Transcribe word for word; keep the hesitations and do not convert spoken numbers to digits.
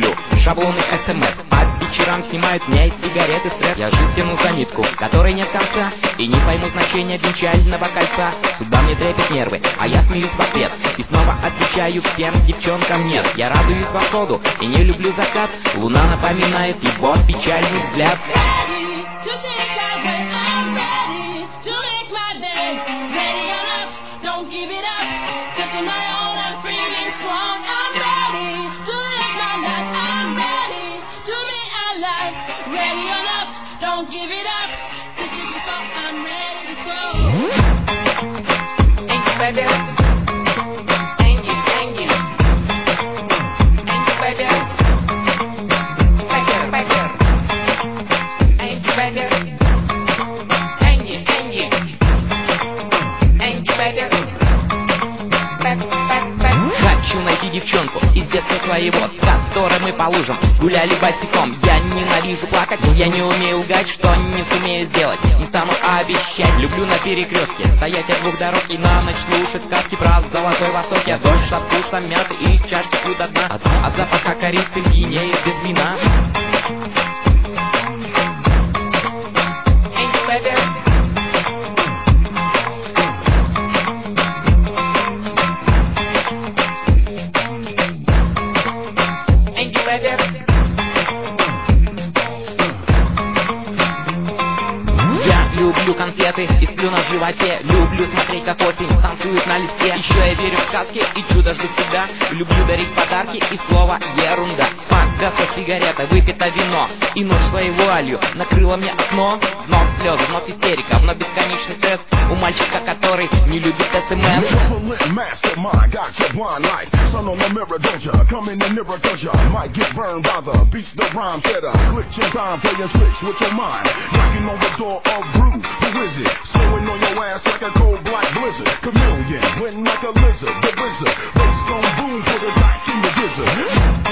люблю шаблоны эс эм эс. По вечерам снимают меня из сигареты стресс. Я жизнь тяну за нитку, которой нет конца, и не пойму значения венчального кольца. Судьба мне трепет нервы, а я смеюсь в ответ и снова отвечаю всем девчонкам нет. Я радуюсь восходу и не люблю закат. Луна напоминает его печальный взгляд. Хочу найти девчонку из детства своего, с которой мы по лужам гуляли босиком. Я ненавижу плакать, но я не умею лгать, что не сумею сделать, не стану обещать. Люблю на перекрестке стоять от двух дорог и на ночь слушать сказки про золотой восток. Я дольше со вкусом мяты и из чашки пью до дна, от запаха корицы пьянеет без вина. Я люблю конфеты и сплю на животе. Люблю смотреть, как осень танцует на листе. Еще я верю в сказки и чудо жду всегда. Люблю дарить подарки и слово ерунда. Погасла сигарета, выпито вино, и ночь своей вуалью накрыла мне окно. Вновь слезы, вновь истерика, вновь бесконечный стресс у мальчика, который не любит эс эм эс. Slowing on your ass like a cold black blizzard. Chameleon, went like a lizard. The wizard, bass gon' boom for the back in the gizzard.